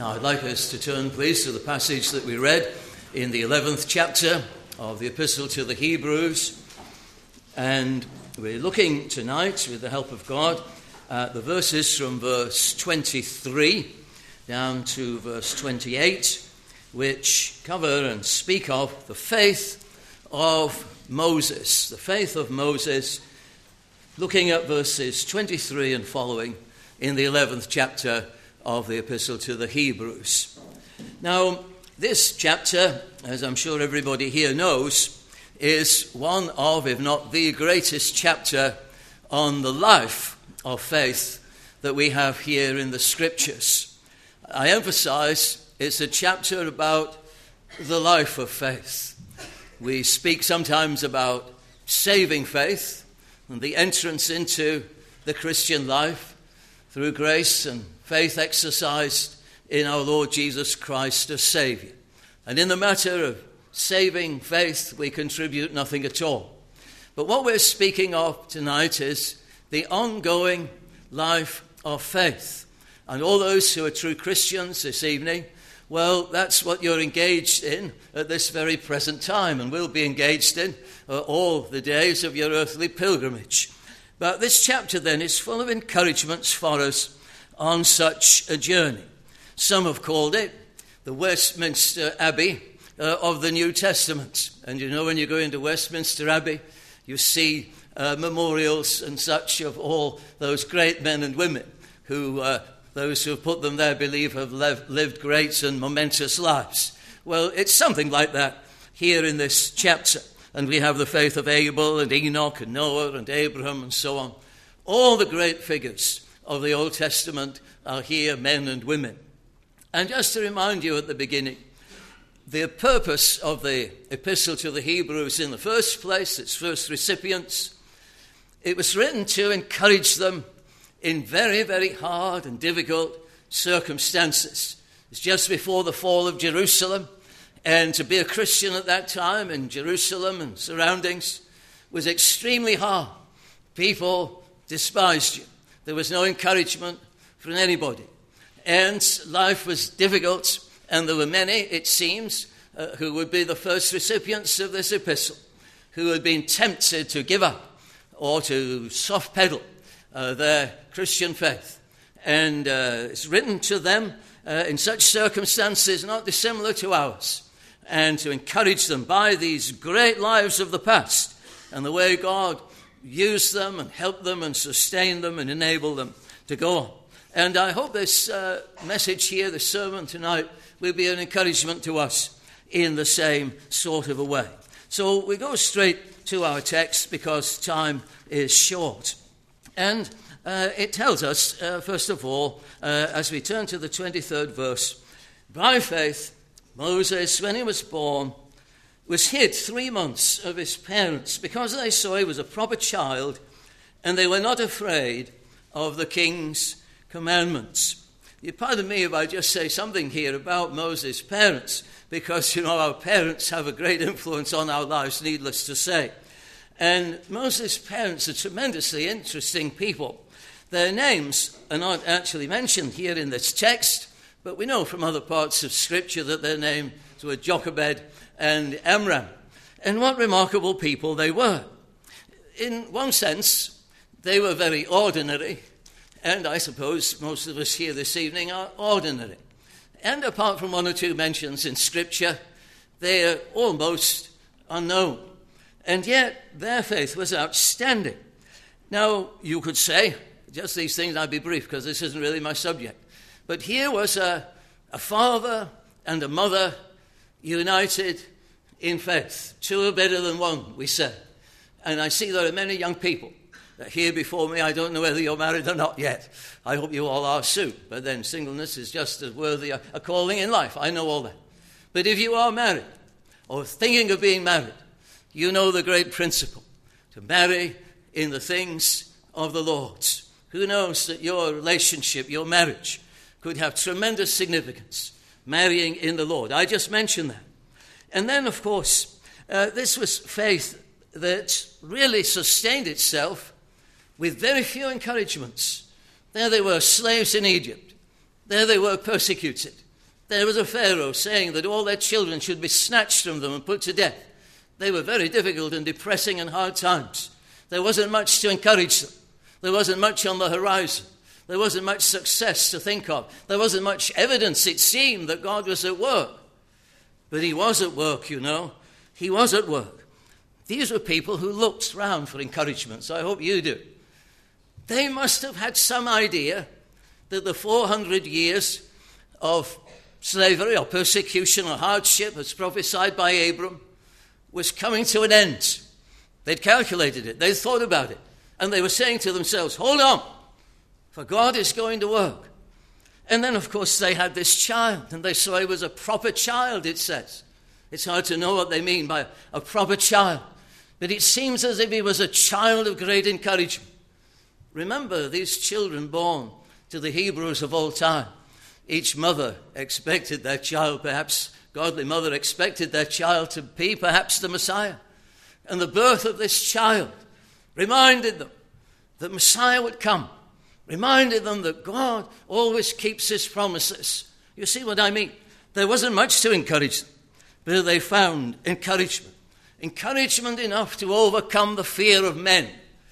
Now, I'd like us to turn, please, to the passage that we read in the 11th chapter of the Epistle to the Hebrews. And we're looking tonight, with the help of God, at the verses from verse 23 down to verse 28, which cover and speak of the faith of Moses. The faith of Moses, looking at verses 23 and following in the 11th chapter of the Epistle to the Hebrews. Now, this chapter, as I'm sure everybody here knows, is one of, if not the greatest chapter on the life of faith that we have here in the Scriptures. I emphasize it's a chapter about the life of faith. We speak sometimes about saving faith and the entrance into the Christian life through grace and faith exercised in our Lord Jesus Christ as Saviour. And in the matter of saving faith, we contribute nothing at all. But what we're speaking of tonight is the ongoing life of faith. And all those who are true Christians this evening, well, that's what you're engaged in at this very present time, and will be engaged in all the days of your earthly pilgrimage. But this chapter then is full of encouragements for us on such a journey. Some have called it the Westminster Abbey of the New Testament. And you know, when you go into Westminster Abbey, you see memorials and such of all those great men and women who, those who have put them there, believe have lived great and momentous lives. Well, it's something like that here in this chapter. And we have the faith of Abel and Enoch and Noah and Abraham and so on. All the great figures of the Old Testament are here, men and women. And just to remind you at the beginning, the purpose of the Epistle to the Hebrews in the first place, its first recipients, it was written to encourage them in very, very hard and difficult circumstances. It's just before the fall of Jerusalem, and to be a Christian at that time in Jerusalem and surroundings was extremely hard. People despised you. There was no encouragement from anybody. And life was difficult, and there were many, it seems, who would be the first recipients of this epistle, who had been tempted to give up or to soft pedal their Christian faith. And it's written to them in such circumstances not dissimilar to ours, and to encourage them by these great lives of the past and the way God used them and helped them and sustained them and enabled them to go on. And I hope this message here, this sermon tonight, will be an encouragement to us in the same sort of a way. So we go straight to our text because time is short. And it tells us, first of all, as we turn to the 23rd verse, by faith, Moses, when he was born, was hid 3 months of his parents because they saw he was a proper child and they were not afraid of the king's commandments. You pardon me if I just say something here about Moses' parents, because, you know, our parents have a great influence on our lives, needless to say. And Moses' parents are tremendously interesting people. Their names are not actually mentioned here in this text, but we know from other parts of Scripture that their names were Jochebed and Amram. And what remarkable people they were. In one sense, they were very ordinary, and I suppose most of us here this evening are ordinary. And apart from one or two mentions in Scripture, they are almost unknown. And yet their faith was outstanding. Now, you could say, just these things, I'll be brief because this isn't really my subject. But here was a father and a mother united in faith. Two are better than one, we say. And I see there are many young people here before me. I don't know whether you're married or not yet. I hope you all are soon. But then singleness is just as worthy a calling in life. I know all that. But if you are married or thinking of being married, you know the great principle, to marry in the things of the Lord. Who knows that your relationship, your marriage, could have tremendous significance, marrying in the Lord. I just mentioned that. And then, of course, this was faith that really sustained itself with very few encouragements. There they were, slaves in Egypt. There they were, persecuted. There was a Pharaoh saying that all their children should be snatched from them and put to death. They were very difficult and depressing and hard times. There wasn't much to encourage them. There wasn't much on the horizon. There wasn't much success to think of. There wasn't much evidence, it seemed, that God was at work. But he was at work, you know. He was at work. These were people who looked round for encouragement, so I hope you do. They must have had some idea that the 400 years of slavery or persecution or hardship, as prophesied by Abram, was coming to an end. They'd calculated it. They'd thought about it. And they were saying to themselves, hold on, for God is going to work. And then, of course, they had this child, and they saw he was a proper child, it says. It's hard to know what they mean by a proper child. But it seems as if he was a child of great encouragement. Remember, these children born to the Hebrews of all time, each mother expected their child, perhaps godly mother expected their child to be perhaps the Messiah. And the birth of this child reminded them that Messiah would come, reminded them that God always keeps his promises. You see what I mean? There wasn't much to encourage them, but they found encouragement. Encouragement enough to overcome the fear of men.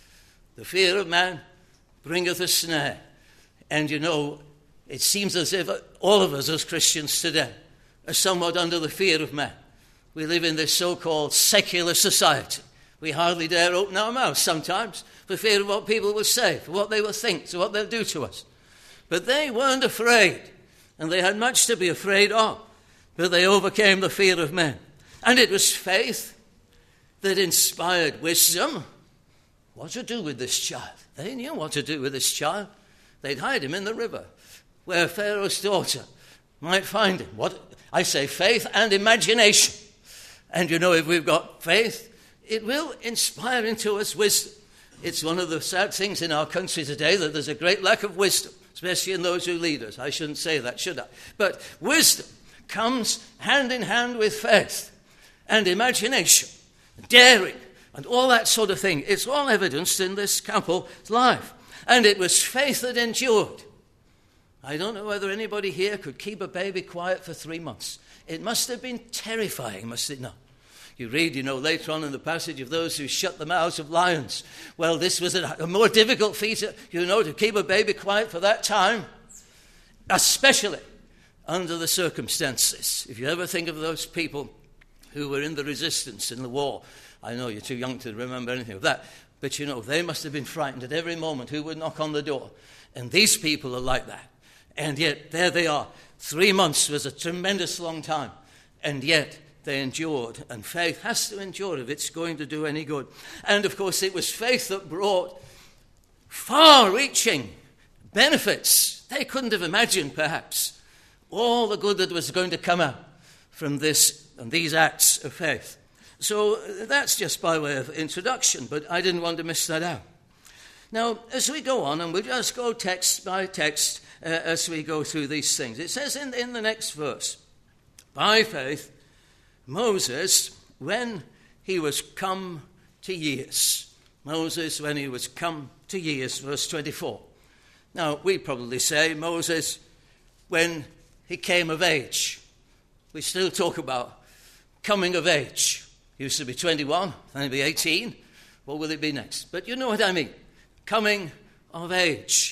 The fear of man bringeth a snare. And you know, it seems as if all of us as Christians today are somewhat under the fear of man. We live in this so-called secular society. We hardly dare open our mouths sometimes for fear of what people will say, for what they will think, for what they'll do to us. But they weren't afraid, and they had much to be afraid of, but they overcame the fear of men. And it was faith that inspired wisdom. What to do with this child? They knew what to do with this child. They'd hide him in the river where Pharaoh's daughter might find him. What I say, faith and imagination. And you know, if we've got faith, it will inspire into us wisdom. It's one of the sad things in our country today that there's a great lack of wisdom, especially in those who lead us. I shouldn't say that, should I? But wisdom comes hand in hand with faith and imagination, daring, and all that sort of thing. It's all evidenced in this couple's life. And it was faith that endured. I don't know whether anybody here could keep a baby quiet for 3 months. It must have been terrifying, must it not? You read, you know, later on in the passage of those who shut the mouths of lions. Well, this was a more difficult feat, you know, to keep a baby quiet for that time, especially under the circumstances. If you ever think of those people who were in the resistance in the war, I know you're too young to remember anything of that, but you know, they must have been frightened at every moment who would knock on the door. And these people are like that. And yet, there they are. 3 months was a tremendous long time. And yet, they endured. And faith has to endure if it's going to do any good. And, of course, it was faith that brought far-reaching benefits. They couldn't have imagined, perhaps, all the good that was going to come out from this and these acts of faith. So that's just by way of introduction, but I didn't want to miss that out. Now, as we go on, and we'll just go text by text as we go through these things. It says in the next verse, by faith, Moses, when he was come to years. Moses, when he was come to years, verse 24. Now, we probably say Moses, when he came of age. We still talk about coming of age. He used to be 21, then he'll be 18. What will it be next? But you know what I mean. Coming of age.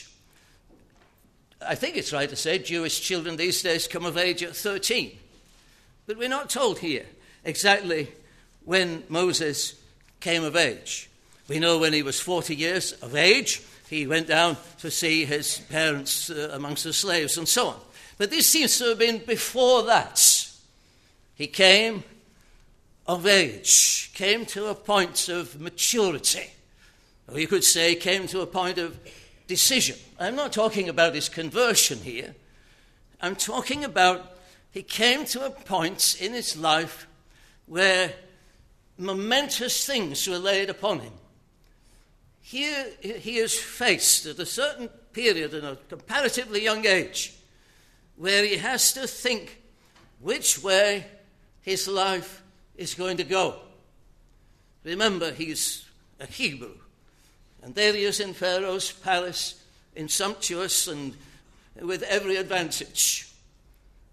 I think it's right to say Jewish children these days come of age at 13. But we're not told here exactly when Moses came of age. We know when he was 40 years of age, he went down to see his parents amongst the slaves and so on. But this seems to have been before that. He came of age, came to a point of maturity. Or you could say came to a point of decision. I'm not talking about his conversion here. I'm talking about he came to a point in his life where momentous things were laid upon him. Here he is faced at a certain period in a comparatively young age where he has to think which way his life is going to go. Remember, he's a Hebrew. And there he is in Pharaoh's palace, in sumptuous and with every advantage.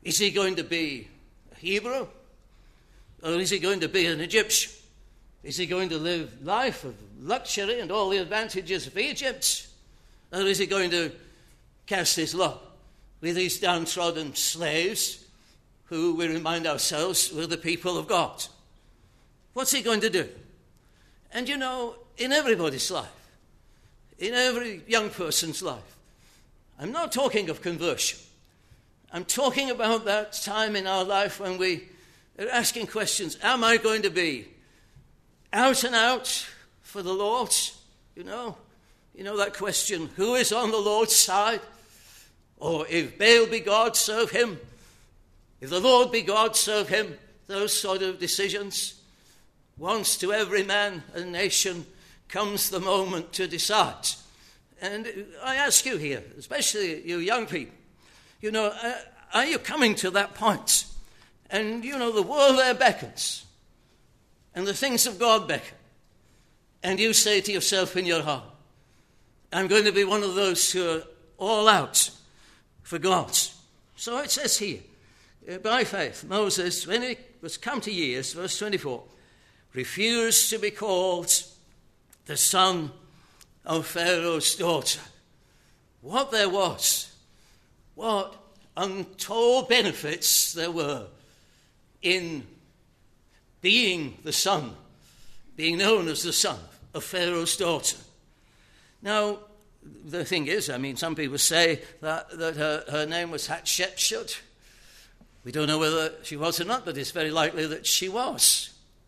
Is he going to be a Hebrew? Or is he going to be an Egyptian? Is he going to live life of luxury and all the advantages of Egypt? Or is he going to cast his lot with these downtrodden slaves who, we remind ourselves, were the people of God? What's he going to do? And you know, in everybody's life, in every young person's life, I'm not talking of conversion. I'm talking about that time in our life when we are asking questions. Am I going to be out and out for the Lord? You know that question, who is on the Lord's side? Or if Baal be God, serve him. If the Lord be God, serve him. Those sort of decisions. Once to every man and nation comes the moment to decide. And I ask you here, especially you young people, are you coming to that point? And, the world there beckons. And the things of God beckon. And you say to yourself in your heart, I'm going to be one of those who are all out for God. So it says here, by faith, Moses, when he was come to years, verse 24, refused to be called the son of Pharaoh's daughter. What there was, what untold benefits there were in being the son, being known as the son of Pharaoh's daughter. Now, the thing is, some people say that her name was Hatshepsut. We don't know whether she was or not, but it's very likely that she was.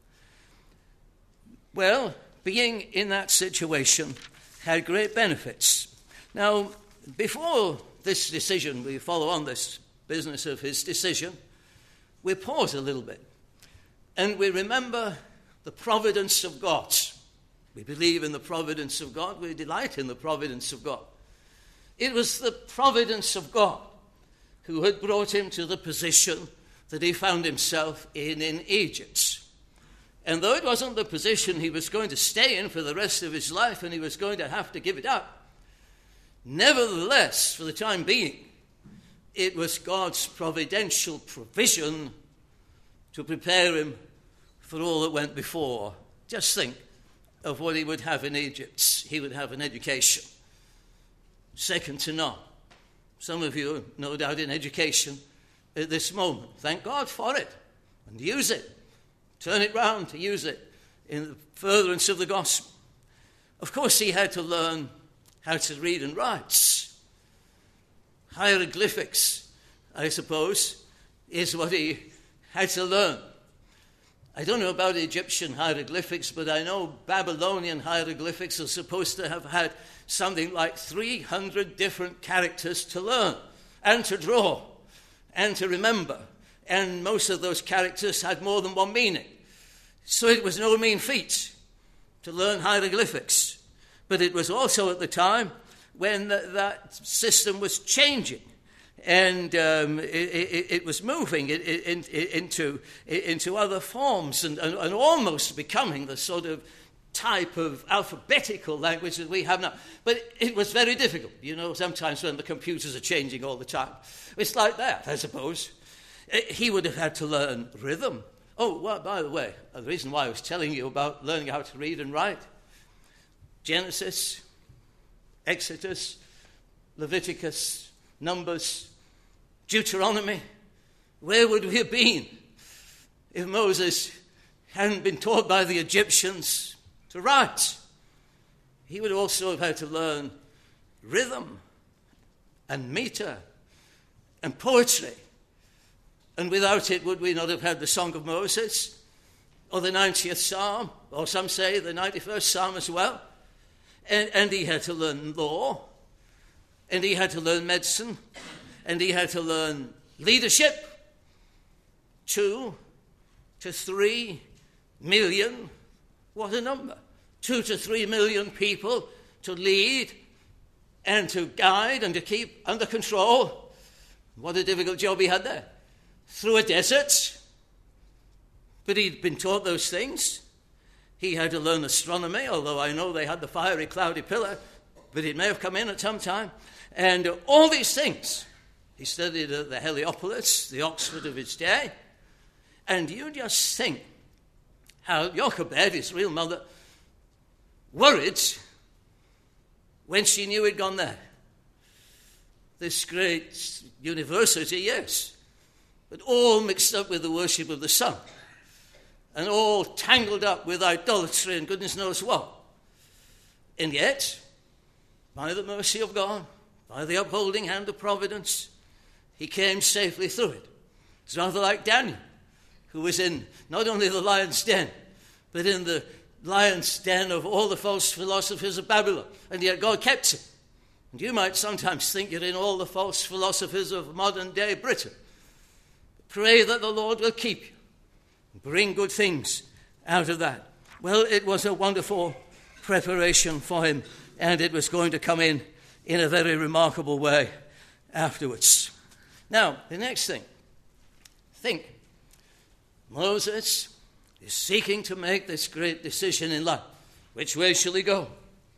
Well, being in that situation had great benefits. Now, before this decision, we follow on this business of his decision, we pause a little bit and we remember the providence of God. We believe in the providence of God. We delight in the providence of God. It was the providence of God who had brought him to the position that he found himself in Egypt. And though it wasn't the position he was going to stay in for the rest of his life and he was going to have to give it up, nevertheless, for the time being, it was God's providential provision to prepare him for all that went before. Just think of what he would have in Egypt. He would have an education second to none. Some of you are no doubt in education at this moment. Thank God for it and use it. Turn it round to use it in the furtherance of the gospel. Of course, he had to learn how to read and write. Hieroglyphics, I suppose, is what he had to learn. I don't know about Egyptian hieroglyphics, but I know Babylonian hieroglyphics are supposed to have had something like 300 different characters to learn and to draw and to remember. And most of those characters had more than one meaning. So it was no mean feat to learn hieroglyphics. But it was also at the time when that system was changing. And it was moving into other forms and almost becoming the sort of type of alphabetical language that we have now. But it was very difficult, sometimes when the computers are changing all the time. It's like that, I suppose. He would have had to learn rhythm. Oh, well, by the way, the reason why I was telling you about learning how to read and write, Genesis, Exodus, Leviticus, Numbers, Deuteronomy, where would we have been if Moses hadn't been taught by the Egyptians to write? He would also have had to learn rhythm and meter and poetry. And without it, would we not have had the Song of Moses or the 90th Psalm, or some say the 91st Psalm as well? And he had to learn law, and he had to learn medicine, and he had to learn leadership. 2 to 3 million, what a number. 2 to 3 million people to lead and to guide and to keep under control. What a difficult job he had there. Through a desert. But he'd been taught those things. He had to learn astronomy, although I know they had the fiery, cloudy pillar, but it may have come in at some time. And all these things He studied at the Heliopolis, the Oxford of his day. And you just think how Jochebed, his real mother, worried when she knew he'd gone there. This great university, yes, but all mixed up with the worship of the sun, and all tangled up with idolatry and goodness knows what. And yet, by the mercy of God, by the upholding hand of providence, he came safely through it. It's rather like Daniel, who was in not only the lion's den, but in the lion's den of all the false philosophers of Babylon. And yet God kept him. And you might sometimes think you're in all the false philosophers of modern day Britain. Pray that the Lord will keep you and bring good things out of that. Well, it was a wonderful preparation for him, and it was going to come in a very remarkable way afterwards. Now, the next thing. Think. Moses is seeking to make this great decision in life. Which way shall he go?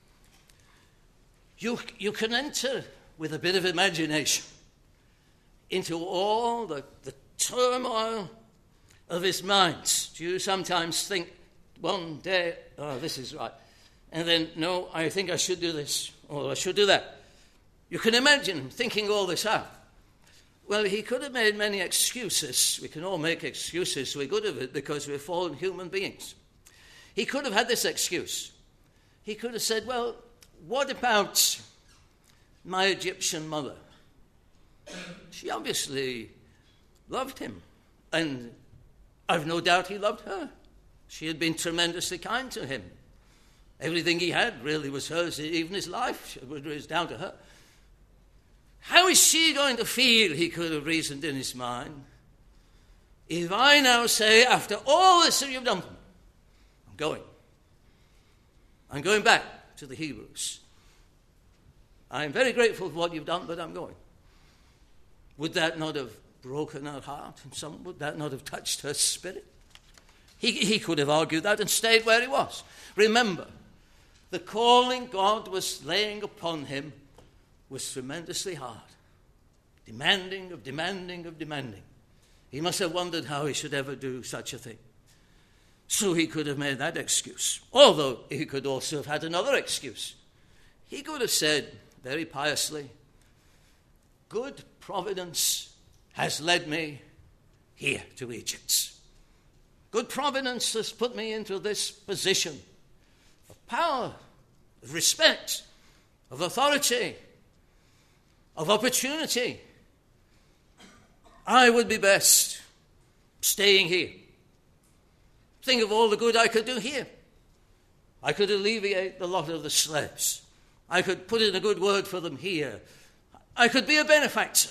You can enter with a bit of imagination into all the turmoil of his mind. Do you sometimes think one day, oh, this is right, and then, no, I think I should do this, or I should do that. You can imagine him thinking all this out. Well, he could have made many excuses. We can all make excuses. We're good at it because we're fallen human beings. He could have had this excuse. He could have said, well, what about my Egyptian mother? She obviously loved him, and I've no doubt he loved her. She had been tremendously kind to him. Everything he had really was hers, even his life was down to her. How is she going to feel, he could have reasoned in his mind, if I now say, after all this that you've done for me, I'm going back to the Hebrews. I'm very grateful for what you've done, but I'm going. Would that not have broken her heart? And would that not have touched her spirit? He could have argued that and stayed where he was. Remember, the calling God was laying upon him was tremendously hard. Demanding of demanding of demanding. He must have wondered how he should ever do such a thing. So he could have made that excuse. Although he could also have had another excuse. He could have said, very piously, good providence has led me here to Egypt. Good providence has put me into this position of power, of respect, of authority, of opportunity. I would be best staying here. Think of all the good I could do here. I could alleviate the lot of the slaves. I could put in a good word for them here. I could be a benefactor.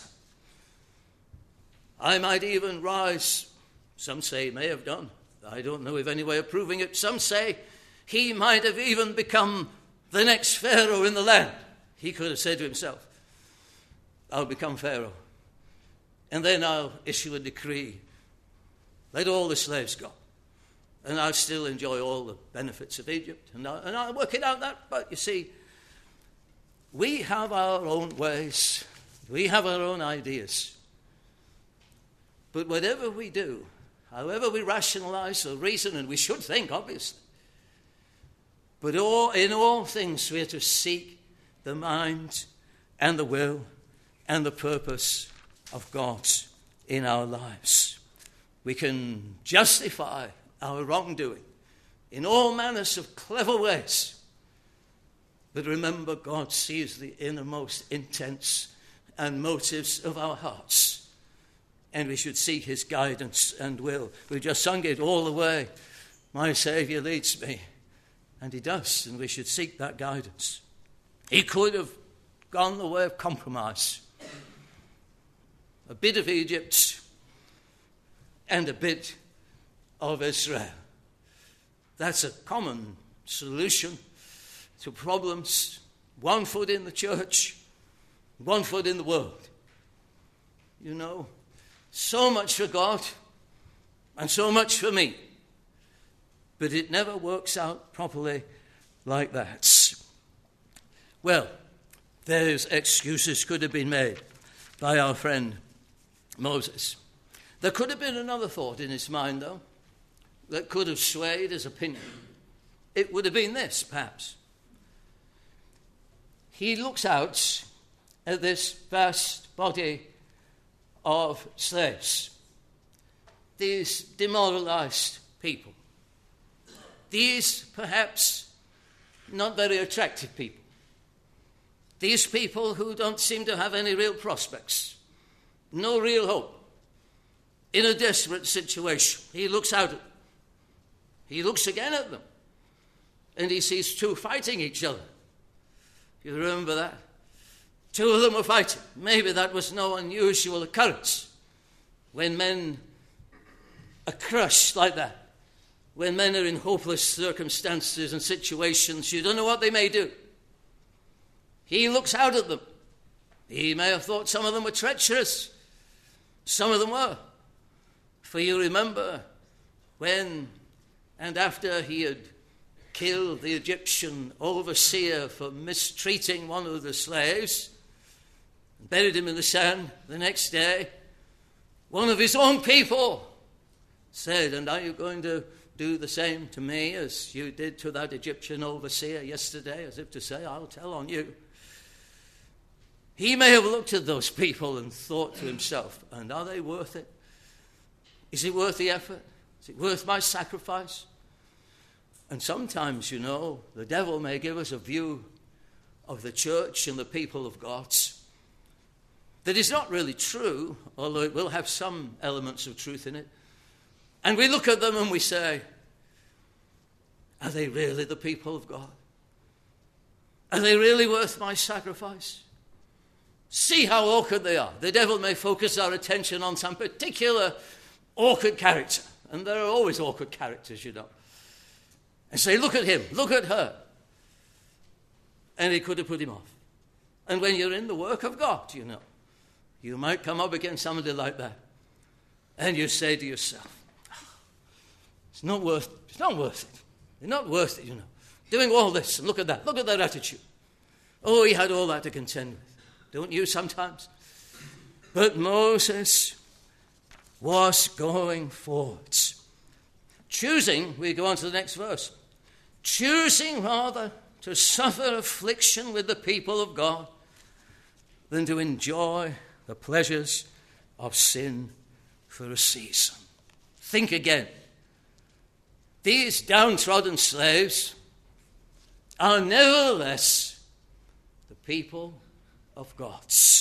I might even rise, some say he may have done. I don't know of any way of proving it. Some say he might have even become the next Pharaoh in the land. He could have said to himself, I'll become Pharaoh. And then I'll issue a decree. Let all the slaves go. And I'll still enjoy all the benefits of Egypt. And I'll work it out that. But you see, we have our own ways. We have our own ideas. But whatever we do, however we rationalize or reason, and we should think, obviously, but in all things we are to seek the mind and the will and the purpose of God in our lives. We can justify our wrongdoing in all manners of clever ways. But remember, God sees the innermost intents and motives of our hearts. And we should seek his guidance and will. We just sung it all the way. My Saviour leads me. And he does, and we should seek that guidance. He could have gone the way of compromise. A bit of Egypt and a bit of Israel. That's a common solution to problems. One foot in the church, one foot in the world. You know, so much for God and so much for me. But it never works out properly like that. Well, those excuses could have been made. by our friend Moses. There could have been another thought in his mind, though, that could have swayed his opinion. It would have been this, perhaps. He looks out at this vast body of slaves, these demoralized people, these perhaps not very attractive people, these people who don't seem to have any real prospects, no real hope, in a desperate situation. He looks out at them. He looks again at them, and he sees two fighting each other. You remember that? Two of them were fighting. Maybe that was no unusual occurrence. When men are crushed like that, when men are in hopeless circumstances and situations, you don't know what they may do. He looks out at them. He may have thought some of them were treacherous. Some of them were. For you remember when and after he had killed the Egyptian overseer for mistreating one of the slaves, buried him in the sand, the next day, one of his own people said, "And are you going to do the same to me as you did to that Egyptian overseer yesterday?" As if to say, "I'll tell on you." He may have looked at those people and thought to himself, "And are they worth it? Is it worth the effort? Is it worth my sacrifice?" And sometimes, you know, the devil may give us a view of the church and the people of God that is not really true, although it will have some elements of truth in it. And we look at them and we say, are they really the people of God? Are they really worth my sacrifice? See how awkward they are. The devil may focus our attention on some particular awkward character, and there are always awkward characters, you know, and say, look at him, look at her. And he could have put him off. And when you're in the work of God, you know, you might come up against somebody like that, and you say to yourself, it's not worth it. They're not worth it, you know. Doing all this, and look at their attitude. Oh, he had all that to contend with. Don't you sometimes? But Moses was going forwards. Choosing, we go on to the next verse, choosing rather to suffer affliction with the people of God than to enjoy the pleasures of sin for a season. Think again. These downtrodden slaves are nevertheless the people of God.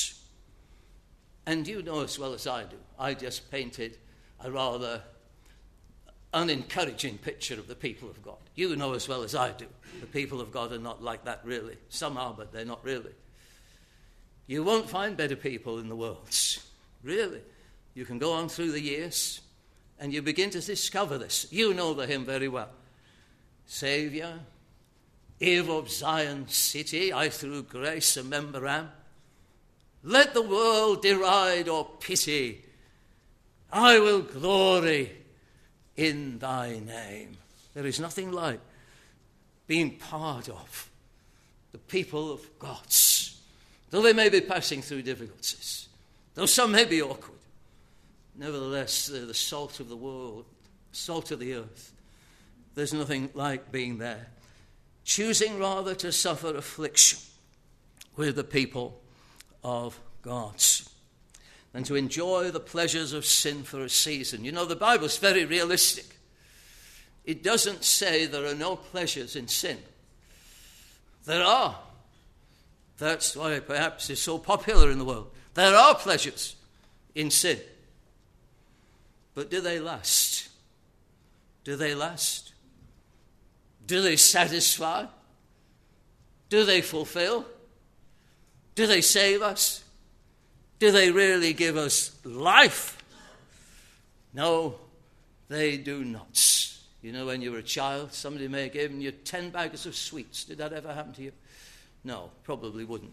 And you know as well as I do, I just painted a rather unencouraging picture of the people of God. You know as well as I do, the people of God are not like that really. Some are, but they're not really. You won't find better people in the world, really. You can go on through the years and you begin to discover this. You know the hymn very well. Saviour, Eve of Zion city, I through grace a member am. Let the world deride or pity, I will glory in thy name. There is nothing like being part of the people of God. Though they may be passing through difficulties, though some may be awkward, nevertheless they're the salt of the world, salt of the earth. There's nothing like being there. Choosing rather to suffer affliction with the people of God than to enjoy the pleasures of sin for a season. You know, the Bible's very realistic. It doesn't say there are no pleasures in sin. There are. That's why perhaps it's so popular in the world. There are pleasures in sin. But do they last? Do they last? Do they satisfy? Do they fulfill? Do they save us? Do they really give us life? No, they do not. You know, when you were a child, somebody may have given you 10 bags of sweets. Did that ever happen to you? No, probably wouldn't.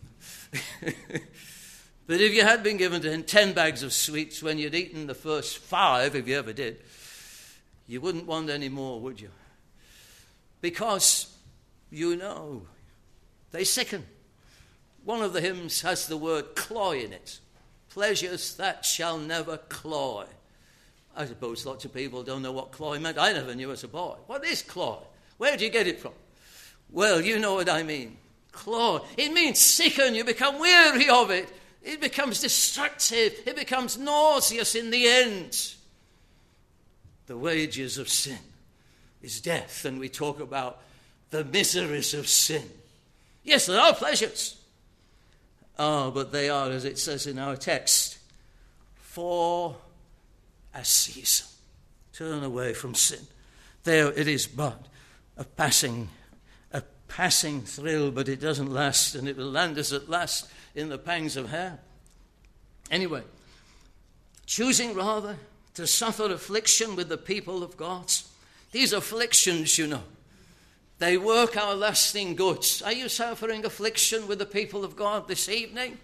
But if you had been given 10 bags of sweets when you'd eaten the first 5, if you ever did, you wouldn't want any more, would you? Because, you know, they sicken. One of the hymns has the word cloy in it. pleasures that shall never cloy. I suppose lots of people don't know what cloy meant. I never knew as a boy. What is cloy? Where do you get it from? Well, you know what I mean. Cloy. It means sicken. You become weary of it. It becomes destructive. It becomes nauseous in the end. The wages of sin is death, and we talk about the miseries of sin. Yes, there are pleasures. But they are, as it says in our text, for a season. Turn away from sin. There it is but a passing thrill, but it doesn't last, and it will land us at last in the pangs of hell. Anyway, choosing rather to suffer affliction with the people of God. These afflictions, you know, they work our lasting goods. Are you suffering affliction with the people of God this evening?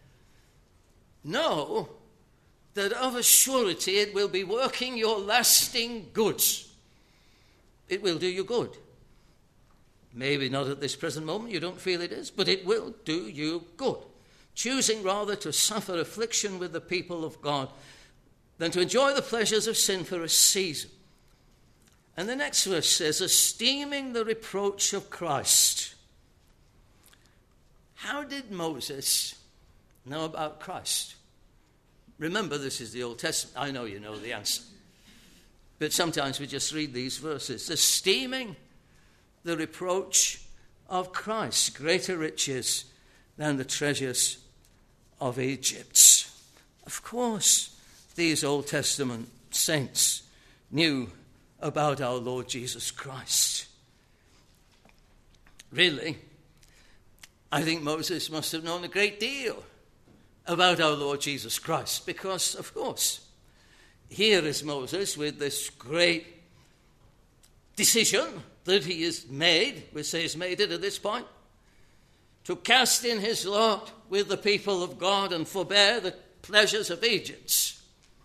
Know that of a surety it will be working your lasting goods. It will do you good. Maybe not at this present moment, you don't feel it is, but it will do you good. Choosing rather to suffer affliction with the people of God than to enjoy the pleasures of sin for a season. And the next verse says, esteeming the reproach of Christ. How did Moses know about Christ? Remember, this is the Old Testament. I know you know the answer. But sometimes we just read these verses. Esteeming the reproach of Christ, greater riches than the treasures of Egypt. Of course, these Old Testament saints knew about our Lord Jesus Christ. Really, I think Moses must have known a great deal about our Lord Jesus Christ because, of course, here is Moses with this great decision that he has made, we say he's made it at this point, to cast in his lot with the people of God and forbear the pleasures of Egypt.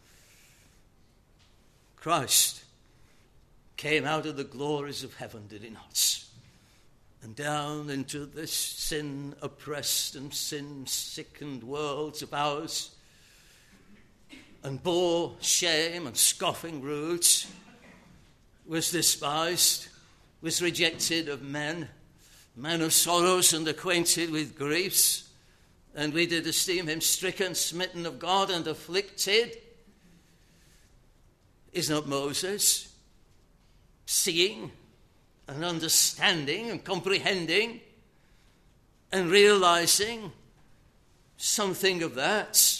Christ came out of the glories of heaven, did he not? And down into this sin-oppressed and sin-sickened worlds of ours, and bore shame and scoffing roots, was despised, was rejected of men, man of sorrows and acquainted with griefs, and we did esteem him stricken, smitten of God, and afflicted. Is not Moses seeing and understanding and comprehending and realizing something of that?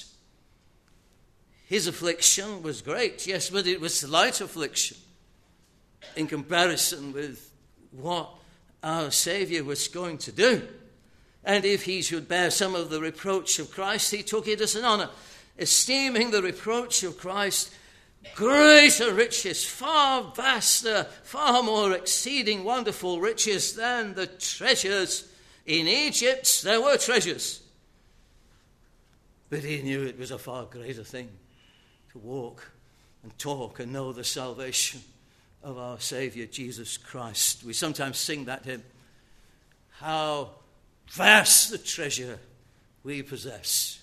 His affliction was great, yes, but it was light affliction in comparison with what our Savior was going to do. And if he should bear some of the reproach of Christ, he took it as an honor, esteeming the reproach of Christ greater riches, far vaster, far more exceeding wonderful riches than the treasures in Egypt. There were treasures, but he knew it was a far greater thing to walk and talk and know the salvation of our Savior Jesus Christ. We sometimes sing that hymn, how vast the treasure we possess,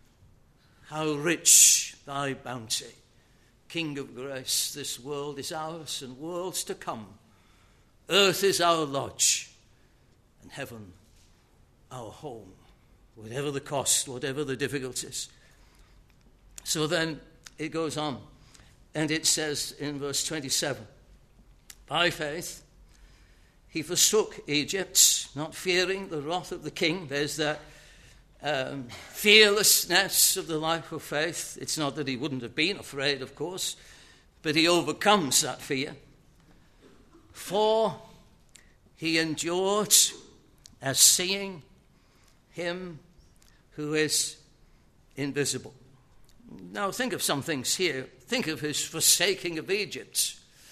how rich thy bounty. King of grace, this world is ours and worlds to come. Earth is our lodge and heaven our home, whatever the cost, whatever the difficulties. So then it goes on and it says in verse 27, by faith he forsook Egypt, not fearing the wrath of the king. There's that fearlessness of the life of faith. It's not that he wouldn't have been afraid, of course, but he overcomes that fear. For he endured as seeing him who is invisible. Now think of some things here. Think of his forsaking of Egypt.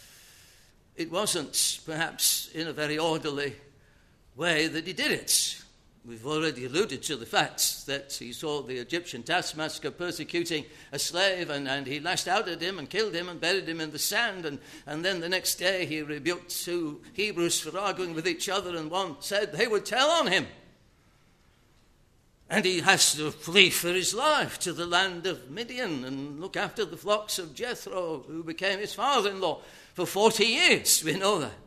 It wasn't perhaps in a very orderly way that he did it. We've already alluded to the fact that he saw the Egyptian taskmaster persecuting a slave, and he lashed out at him and killed him and buried him in the sand. And then the next day he rebuked two Hebrews for arguing with each other, and one said they would tell on him. And he has to flee for his life to the land of Midian and look after the flocks of Jethro, who became his father-in-law, for 40 years. We know that.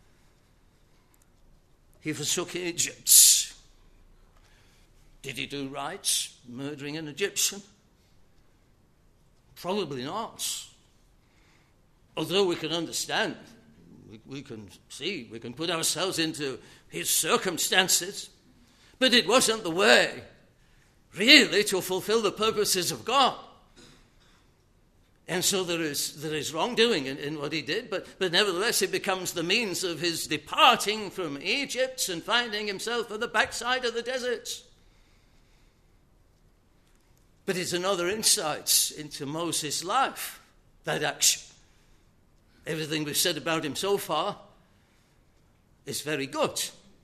He forsook Egypt. Did he do right, murdering an Egyptian? Probably not. Although we can understand, we can see, we can put ourselves into his circumstances, but it wasn't the way, really, to fulfill the purposes of God. And so there is wrongdoing in what he did, but nevertheless it becomes the means of his departing from Egypt and finding himself at the backside of the desert. But it's another insight into Moses' life, that action. Everything we've said about him so far is very good.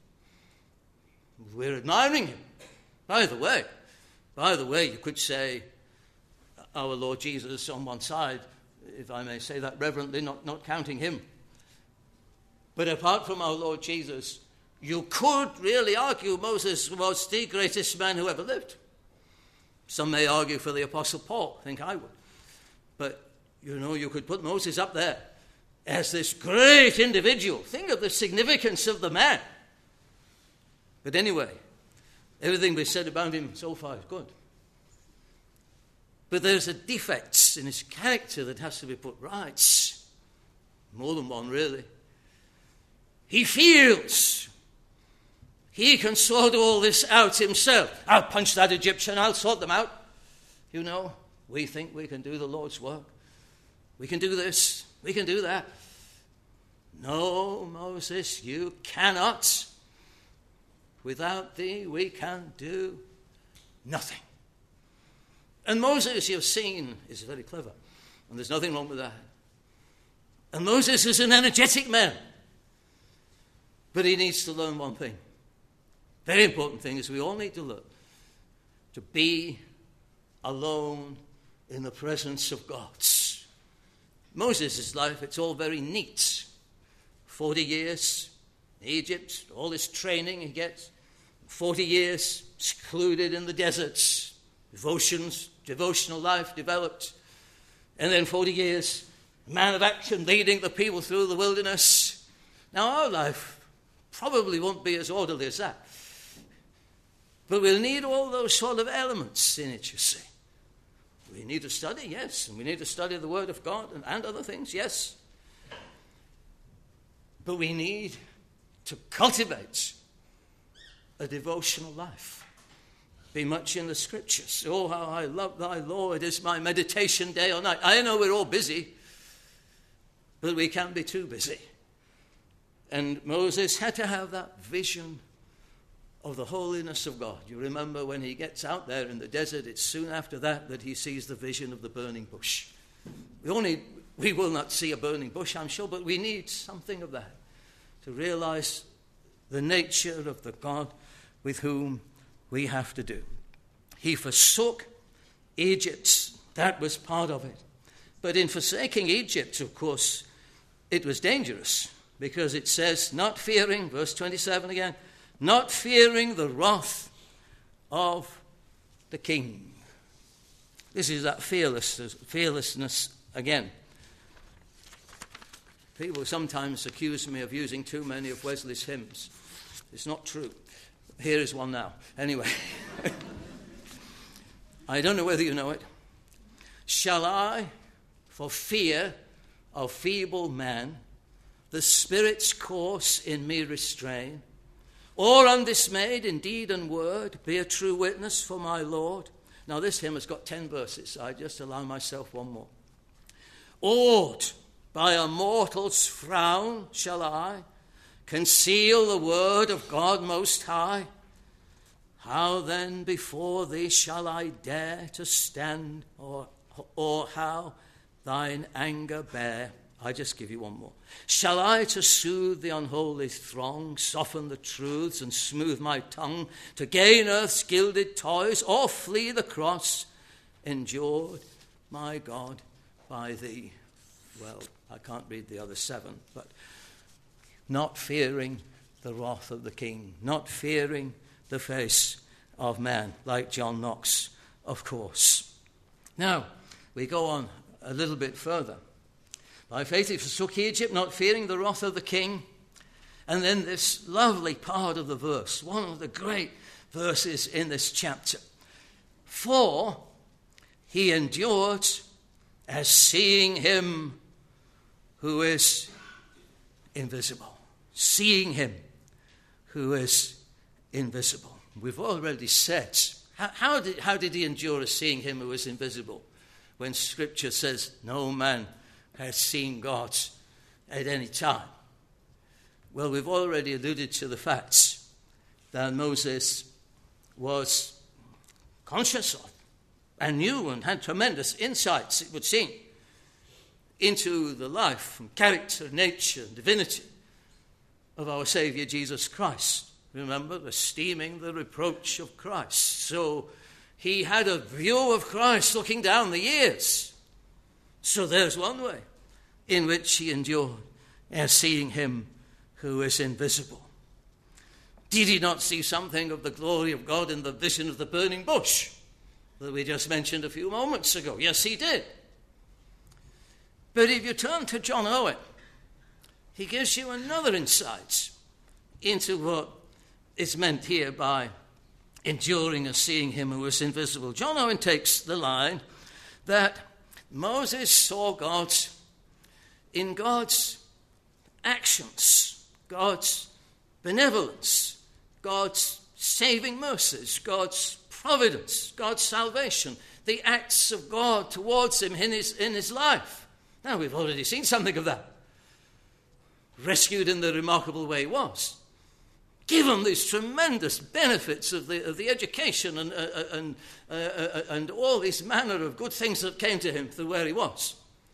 We're admiring him. By the way, you could say our Lord Jesus on one side, if I may say that reverently, not counting him. But apart from our Lord Jesus, you could really argue Moses was the greatest man who ever lived. Some may argue for the Apostle Paul. I think I would. But, you could put Moses up there as this great individual. Think of the significance of the man. But anyway, everything we've said about him so far is good. But there's a defect in his character that has to be put right. More than one, really. He feels he can sort all this out himself. I'll punch that Egyptian, I'll sort them out. We think we can do the Lord's work. We can do this, we can do that. No, Moses, you cannot. Without thee, we can do nothing. And Moses, you've seen, is very clever. And there's nothing wrong with that. And Moses is an energetic man. But he needs to learn one thing. Very important thing is we all need to learn. To be alone in the presence of God. Moses' life, it's all very neat. 40 years in Egypt, all this training he gets. 40 years secluded in the deserts. Devotional life developed. And then 40 years, man of action leading the people through the wilderness. Now our life probably won't be as orderly as that. But we'll need all those sort of elements in it, you see. We need to study, yes. And we need to study the Word of God and other things, yes. But we need to cultivate a devotional life. Be much in the Scriptures. Oh, how I love thy law. It is my meditation day or night. I know we're all busy, but we can't be too busy. And Moses had to have that vision of the holiness of God. You remember when he gets out there in the desert, it's soon after that he sees the vision of the burning bush. We will not see a burning bush, I'm sure, but we need something of that to realize the nature of the God with whom we have to do. He forsook Egypt. That was part of it. But in forsaking Egypt, of course, it was dangerous because it says, not fearing, verse 27 again, not fearing the wrath of the king. This is that fearlessness again. People sometimes accuse me of using too many of Wesley's hymns. It's not true. Here is one now. Anyway. I don't know whether you know it. Shall I, for fear of feeble man, the Spirit's course in me restrain, or undismayed in deed and word, be a true witness for my Lord? Now this hymn has got 10 verses, so I just allow myself one more. Awed by a mortal's frown shall I conceal the word of God most high? How then before thee shall I dare to stand, or how thine anger bear? I just give you one more. Shall I to soothe the unholy throng, soften the truths and smooth my tongue, to gain earth's gilded toys, or flee the cross, endured, my God, by thee? Well, I can't read the other 7, but not fearing the wrath of the king, not fearing the face of man, like John Knox, of course. Now, we go on a little bit further. By faith he forsook Egypt, not fearing the wrath of the king. And then this lovely part of the verse, one of the great verses in this chapter. For he endured as seeing him who is invisible. Seeing him who is invisible. We've already said, how did he endure as seeing him who is invisible? When Scripture says no man has seen God at any time. Well, we've already alluded to the facts that Moses was conscious of and knew and had tremendous insights, it would seem, into the life and character, nature, and divinity of our Saviour Jesus Christ. Remember, esteeming the reproach of Christ. So he had a view of Christ looking down the years. So there's one way in which he endured as seeing him who is invisible. Did he not see something of the glory of God in the vision of the burning bush that we just mentioned a few moments ago? Yes, he did. But if you turn to John Owen, he gives you another insight into what is meant here by enduring and seeing him who is invisible. John Owen takes the line that Moses saw God in God's actions, God's benevolence, God's saving mercies, God's providence, God's salvation, the acts of God towards him in his life. Now, we've already seen something of that. Rescued in the remarkable way he was. Given these tremendous benefits of the education and all these manner of good things that came to him through where he was.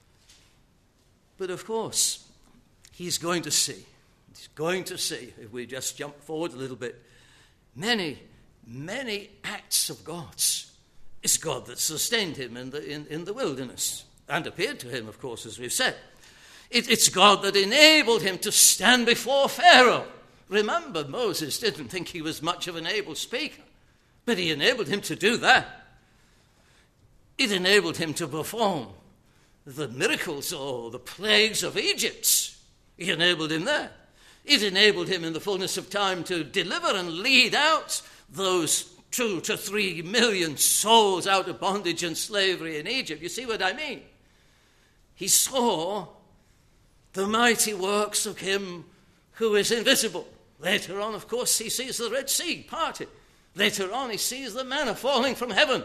But of course, he's going to see, if we just jump forward a little bit, many acts of God's. It's God that sustained him in the wilderness and appeared to him, of course, as we've said. It's God that enabled him to stand before Pharaoh. Remember, Moses didn't think he was much of an able speaker, but he enabled him to do that. It enabled him to perform the miracles or the plagues of Egypt. He enabled him there. It enabled him in the fullness of time to deliver and lead out those 2 to 3 million souls out of bondage and slavery in Egypt. You see what I mean? He saw the mighty works of him who is invisible. Later on, of course, he sees the Red Sea parted. Later on, he sees the manna falling from heaven.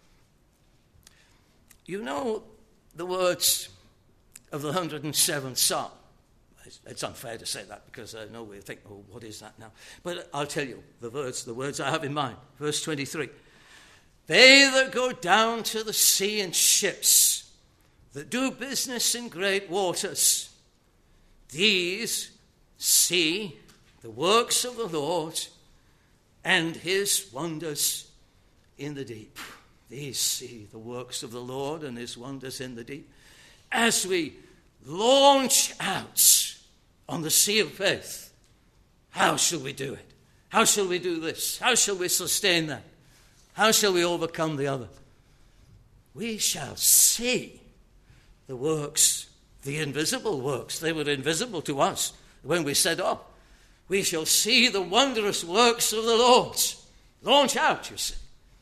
You know the words of the 107th Psalm. It's unfair to say that because I know we think, oh, what is that now? But I'll tell you the words I have in mind. Verse 23. They that go down to the sea in ships, that do business in great waters, these see the works of the Lord and his wonders in the deep. These see the works of the Lord and his wonders in the deep. As we launch out on the sea of faith, how shall we do it? How shall we do this? How shall we sustain that? How shall we overcome the other? We shall see the works, the invisible works. They were invisible to us when we set off. We shall see the wondrous works of the Lord. Launch out, you see.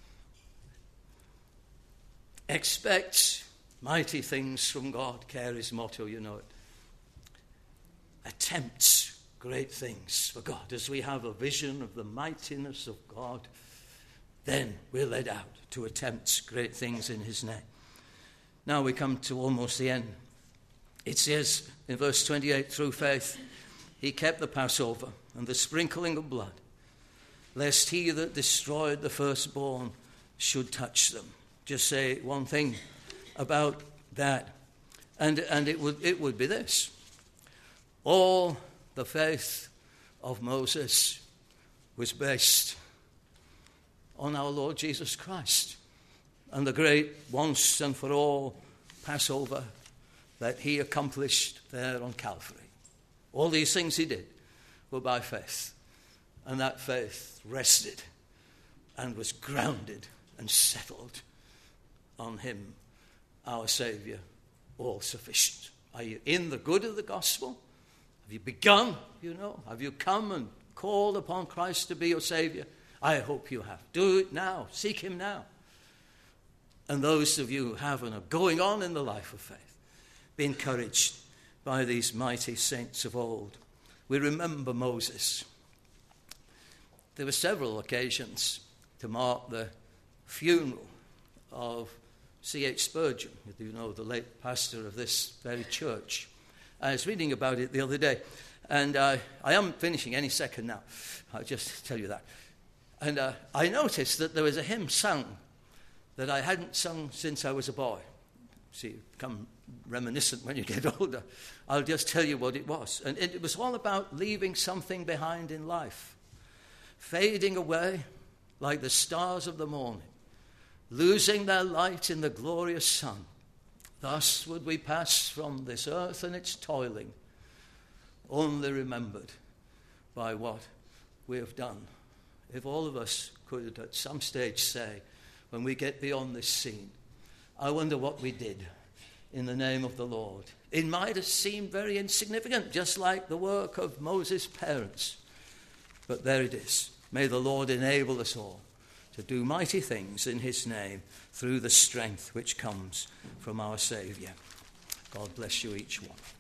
Expect mighty things from God. Carey's motto, you know it. Attempt great things for God. As we have a vision of the mightiness of God, then we're led out to attempt great things in his name. Now we come to almost the end. It says in verse 28, through faith, he kept the Passover and the sprinkling of blood, lest he that destroyed the firstborn should touch them. Just say one thing about that, and it would be this. All the faith of Moses was based on our Lord Jesus Christ and the great once and for all Passover that he accomplished there on Calvary. All these things he did were by faith, and that faith rested and was grounded and settled on him, our Saviour, all sufficient. Are you in the good of the gospel? Have you begun, Have you come and called upon Christ to be your Saviour? I hope you have. Do it now. Seek him now. And those of you who have and are going on in the life of faith, be encouraged by these mighty saints of old. We remember Moses. There were several occasions to mark the funeral of C.H. Spurgeon, the late pastor of this very church. I was reading about it the other day, and I am finishing any second now. I'll just tell you that. And I noticed that there was a hymn sung that I hadn't sung since I was a boy. See, you become reminiscent when you get older. I'll just tell you what it was. And it was all about leaving something behind in life, fading away like the stars of the morning, losing their light in the glorious sun. Thus would we pass from this earth and its toiling, only remembered by what we have done. If all of us could at some stage say, when we get beyond this scene, I wonder what we did in the name of the Lord. It might have seemed very insignificant, just like the work of Moses' parents. But there it is. May the Lord enable us all to do mighty things in his name through the strength which comes from our Saviour. God bless you each one.